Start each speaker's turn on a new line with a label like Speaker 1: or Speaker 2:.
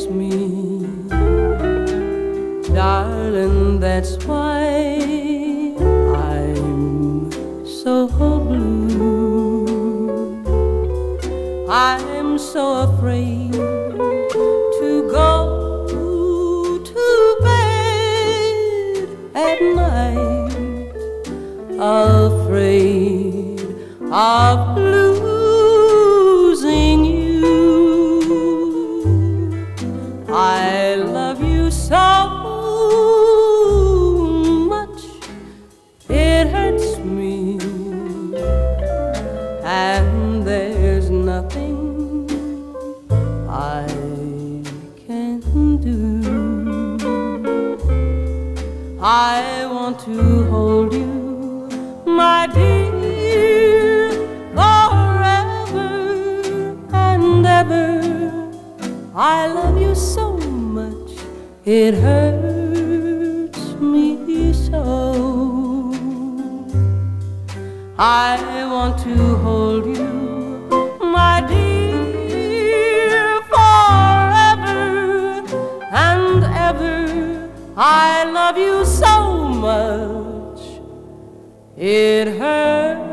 Speaker 1: hurts me, darling, that's why I'm so blue. I'm so afraid to go to bed at night, afraid of losing you. I love you so much, it hurts me, and there's nothing I can do. I want to hold you, my dear, forever and ever. I love you so much, it hurts me so. I want to hold you, my dear, forever and ever. I love you so much, it hurts